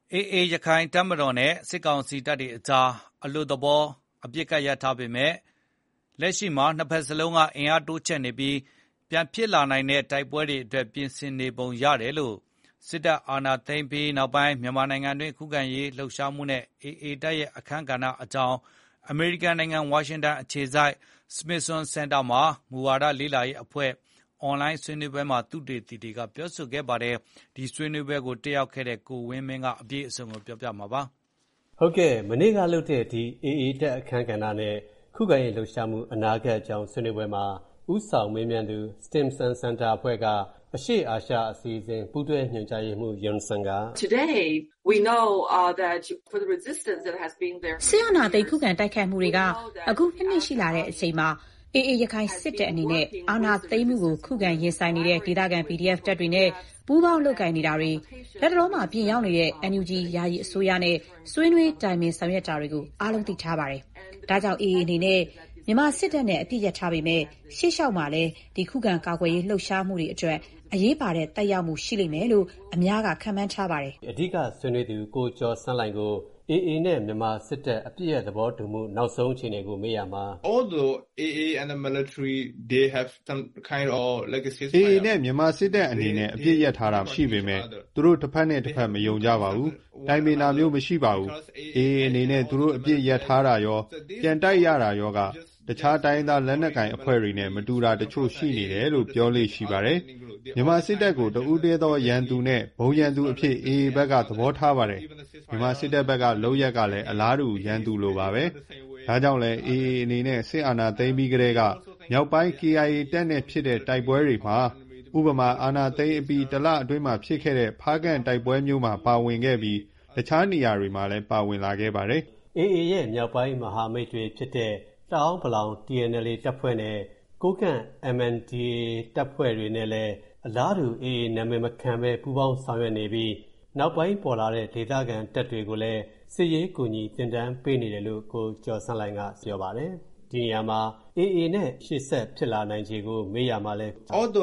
AA ရခိုင်တပ်မတော်နဲ့စစ်ကောင်စီတပ်တွေအကြားအလွတ်သဘောအပစ်အခတ်ရပ်ထားပေမဲ့လက်ရှိမှာနှစ်ဖက်စလုံးကအင်အားတိုးချဲ့နေပြီးပြန်ဖြစ်လာနိုင်တဲ့တိုက်ပွဲတွေအတွက်ပြင်ဆင်နေပုံရတယ်လို့စစ်တပ်အာဏာသိမ်းပြီးနောက်ပိုင်းမြန်မာနိုင်ငံတွင်းခုခံရေးလှုပ်ရှားမှုနဲ့ AA တပ်ရဲ့အခန်းကဏ္ဍအကြောင်းအမေရိကန်နိုင်ငံဝါရှင်တန်အခြေစိုက် Smithson Center မှာမူဝါဒလေ့လာရေးအဖွဲ့အွန်လိုင်းဆွေးနွေးပွဲမှာသုတေသီတွေကပြောဆိုခဲ့ပါတယ်။ဒီဆွေးနွေးပွဲကိုတက်ရောက်ခဲ့တဲ့ကိုဝင်းမင်းကအပြည့်အစုံကိုပြောပြမှာပါ။ဟုတ်ကဲ့မနေ့ကလုပ်တဲ့ဒီ AA တပ်အခန်းကဏ္ဍနဲ့ခုခံရေးလှုပ်ရှားမှုအနာဂတ်အကြောင်းဆွေးနွေးပွဲမှာဥဆောင်မေးမြန်းသူ Stimson Center အဖွဲ့ကအရှေ့အာရှအစီအစဉ်ပူးတွဲညွှန်ကြားရေးမှူး Yunson က Today we know that for the resistance that has been there ဆီယနာသိခုခံတိုက်ခိုက်မှုတွေကအခုနှစ်ရှိလာတဲ့အချိန်မှာAA ရခိုင်စစ်တပ်အနေနဲ့အာဏာသိမ်းမှုကိုခုခံရင်ဆိုင်နေတဲ့ဒေသခံ PDF တပ်တွေနဲ့ပူးပေါင်းလုပ်ကိုင်နေတာတွေလက်တော်မှာပြင်ရောက်နေတဲ့ NUG ယာယီအစိုးရနဲ့ဆွေးနွေးတိုင်ပင်ဆောင်ရွက်တာတွေကိုအားလုံးသိထားပါတယ်။ဒါကြောင့် AA အနေနဲ့မြန်မာစစ်တပ်နဲ့အပြစ်ရထားပေမဲ့ရှေ့လျှောက်မှာလည်းဒီခုခံကာကွယ်ရေးလှုပ်ရှားမှုတွေအတွက်အရေးပါတဲ့တက်ရောက်မှုရှိလိမ့်မယ်လို့အများကခန့်မှန်းထားပါတယ်။အဓိကဆွေးနွေးသူကိုကျော်စန်းလှိုင်ကိုAA နဲ့မြန်မာစစ်တပ်အပြည့်ရဲ့သဘောတူမှုနောက်ဆုံးအခြေအနေကိုမေးရမှာ Although AA and the military they have some kind of like a ceasefire AA နဲ့မြန်မာစစ်တပ်အနေနဲ့အပြည့်ရထားတာရှိပေမဲ့သူတို့တစ်ဖက်နဲ့တစ်ဖက်မယုံကြပါဘူး။တိုင်ပင်တာမျိုးမရှိပါဘူး။ AA အနေနဲ့သူတို့အပြည့်ရထားတာရောပြန်တိုက်ရတာရောကတခြားတိုင်းသားလက်နက်ကိုင်အဖွဲ့တွေနဲ့မတူတာတချို့ရှိနေတယ်လို့ပြောလို့ရှိပါတယ်။မြန်မာစစ်တပ်ကိုတဦးတည်းသောရန်သူနဲ့ဘုံရန်သူအဖြစ် AA ဘက်ကသဘောထားပါတယ်။မြန်မာစစ်တပ်ဘက်ကလုပ်ရက်ကလည်းအလားတူရန်သူလိုပါပဲ။ဒါကြောင့်လည်း AA အနေနဲ့စစ်အာဏာသိမ်းပြီးကတည်းကမြောက်ပိုင်း KIA တပ်နဲ့ဖြစ်တဲ့တိုက်ပွဲတွေမှာဥပမာအာဏာသိမ်းအပြီးတလအတွင်းမှာဖြစ်ခဲ့တဲ့ဖားကန့်တိုက်ပွဲမျိုးမှာပါဝင်ခဲ့ပြီးတခြားနေရာတွေမှာလည်းပါဝင်လာခဲ့ပါတယ်။ AA ရဲ့မြောက်ပိုင်းမဟာမိတ်တွေဖြစ်တဲ့တအောင်းပလောင် TNLA တပ်ဖွဲ့နဲ့ကိုကန့် MNDAA တပ်ဖွဲ့တွေနဲ့လည်းအလားတူ AA နာမည်မခံပဲပူးပေါင်းဆောင်ရွက်နေပြီးနောက်ပိုင်းပေါ်လာတဲ့ဒေသခံတပ်တွေကိုလည်းစစ်ရေးကူညီတင်တန်းပေးနေတယ်လို့ကိုကျော်စန်းလှိုင်ကပြောပါတယ်။ဒီနေရာမှာ AA နဲ့ရှေ့ဆက်ဖြစ်လာနိုင်ခြေကိုမေးရမှာလဲ Although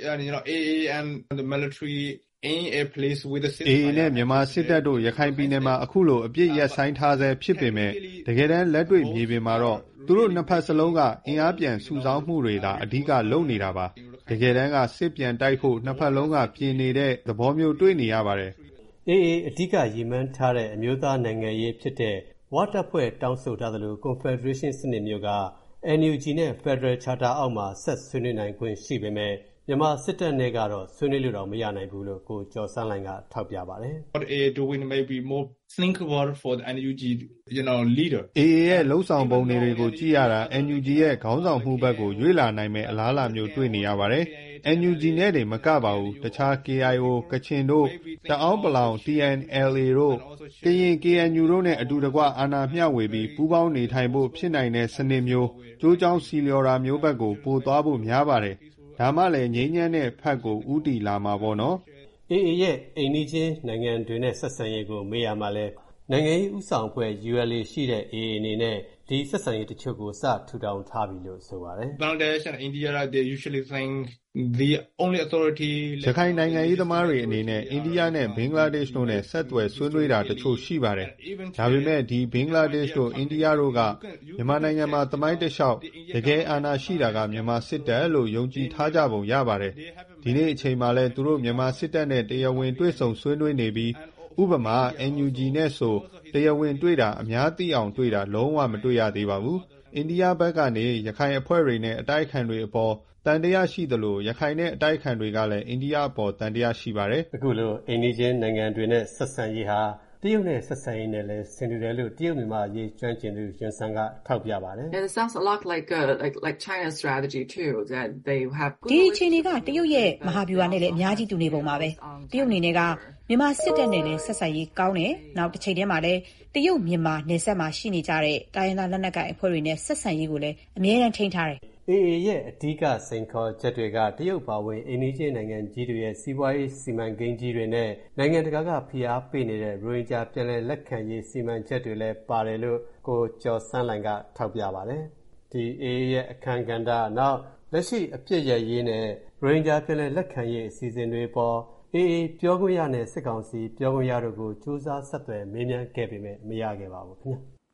AA and the military in a place with the AA နဲ့မြန်မာစစ်တပ်တို့ရခိုင်ပြည်နယ်မှာအခုလိုအပြစ်ရပ်ဆိုင်ထားဆဲဖြစ်ပေမဲ့တကယ်တမ်းလက်တွေ့မြေပြင်မှာတော့သူတို့နှစ်ဖက်စလုံးကအင်အားပြန်စုဆောင်းမှုတွေသာအဓိကလုပ်နေတာပါတကယ်တမ်းကစစ်ပြန်တိုက်ဖို့နှစ်ဖက်လုံးကပြင်နေတဲ့သဘောမျိုးတွေ့နေရပါတယ်။ AA အဓိကရည်မှန်းထားတဲ့အမျိုးသားနိုင်ငံရေးဖြစ်တဲ့ဝတပ်ဖွဲ့တောင်းဆိုထားသလို Confederation စနစ်မျိုးက NUG နဲ့ Federal Charter အောက်မှာဆက်ဆွေးနွေးနိုင်ခွင့်ရှိပေမဲ့မြန်မာစစ်တပ်နဲ့ကတော့ဆွေးနွေးလို့တော့မရနိုင်ဘူးလို့ကိုကျော်စန်းလှိုင်ကထောက်ပြပါတယ်။ AA doing maybe more thinkable for the NUG leader AA ရဲ့လှုပ်ဆောင်ပုံတွေကိုကြည့်ရတာ NUG ရဲ့ခေါင်းဆောင်မှုဘက်ကိုရွေ့လာနိုင်မဲ့အလားအလာမျိုးတွေ့နေရပါတယ်။ NUG နဲ့တွေမကပါဘူးတခြား KIO ကချင်တို့တအောင်းပလောင် TNLA တို့ကရင် KNU တို့နဲ့အတူတကွအာဏာမျှဝေပြီးပူးပေါင်းနေထိုင်ဖို့ဖြစ်နိုင်တဲ့စနစ်မျိုးကျိုးကြောင်းစီလျော်တာမျိုးဘက်ကိုပို့သွားဖို့များပါတယ်ဒါမှလည်းငြိမ်းချမ်းတဲ့ဖက်ကိုဥတီလာမှာပေါ့နော်။ AA ရဲ့အိမ်နီးချင်းနိုင်ငံတွေနဲ့ဆက်ဆံရေးကိုမေးရမှာလဲနိုင်ငံရေးဥဆောင်အဖွဲ့ ULA ရှိတဲ့ AA အနေနဲ့ဒီဆက်ဆံရေးတချို့ကိုစထူထောင်ထားပြီလို့ဆိုပါတယ်။ Bangladesh and India they usually think the only authority ရခိုင်နိုင်ငံရေးသမားတွေအနေနဲ့အိန္ဒိယနဲ့ဘင်္ဂလားဒေ့ရှ်တို့နဲ့ဆက်သွယ်ဆွေးနွေးတာတချို့ရှိပါတယ်။ဒါပေမဲ့ဒီဘင်္ဂလားဒေ့ရှ်တို့အိန္ဒိယတို့ကမြန်မာနိုင်ငံမှာသမိုင်းတလျှောက်တကယ်အာဏာရှိတာကမြန်မာစစ်တပ်လို့ယုံကြည်ထားကြပုံရပါတယ်။ဒီနေ့အချိန်မှာလဲသူတို့မြန်မာစစ်တပ်နဲ့တရားဝင်တွေ့ဆုံဆွေးနွေးနေပြီးဥပမာ NUG နဲ့ဆိုတရားဝင်တွေ့တာအများသိအောင်တွေ့တာလုံးဝမတွေ့ရသေးပါဘူး။အိန္ဒိယဘက်ကနေရခိုင်အဖွဲ့တွေနဲ့အတိုက်ခံတွေအပေါ်တန်တရားရှိသလိုရခိုင်နဲ့အတိုက်ခံတွေကလည်းအိန္ဒိယအပေါ်တန်တရားရှိပါတယ်။အခုလိုအိန္ဒိချင်းနိုင်ငံတွေနဲ့ဆက်ဆံရေးဟာတရုတ်နဲ့ဆက်ဆံရေးနဲ့လည်းဆင်တူတယ်လို့တရုတ်မြန်မာအရေးကျွမ်းကျင်သူယွန်ဆန်ကထောက်ပြပါတယ်။ It sounds a lot like China's strategy too that they have ဒီအချိန်တွေကတရုတ်ရဲ့မဟာဗျူဟာနဲ့လည်းအများကြီးတူနေပုံပါပဲ။တရုတ်အနေနဲ့ကမြန်မာစစ်တပ်နဲ့လည်းဆက်ဆံရေးကောင်းတယ်။နောက်တစ်ချိန်တည်းမှာလည်းတရုတ်မြန်မာနယ်စပ်မှာရှိနေကြတဲ့တိုင်းရင်းသားလက်နက်ကိုင်အဖွဲ့တွေနဲ့ဆက်ဆံရေးကိုလည်းအမြဲတမ်းထိန်းထားတယ်။ AA ရဲ့အဓိကစိန်ခေါ်ချက်တွေကတရုတ်ပါဝင်အိန္ဒိချင်းနိုင်ငံကြီးတွေရဲ့စီးပွားရေးစီမံကိန်းကြီးတွေနဲ့နိုင်ငံတကာကဖိအားပေးနေတဲ့ရိုဟင်ဂျာပြည်လဲလက်ခံရေးစီမံချက်တွေလည်းပါတယ်လို့ကိုကျော်စန်းလှိုင်ကထောက်ပြပါတယ်။ဒီ AA ရဲ့အခမ်းကဏ္ဍနောက်လက်ရှိအပြစ်ရရေးနဲ့ရိုဟင်ဂျာပြည်လဲလက်ခံရေးအစီအစဉ်တွေပေါ် AA ပြောခွင့်ရနဲ့စစ်ကောင်စီပြောခွင့်ရတို့ကိုစူးစမ်းဆက်သွယ်မေးမြန်းခဲ့ပေမဲ့မရခဲ့ပါဘူးခင်ဗျာ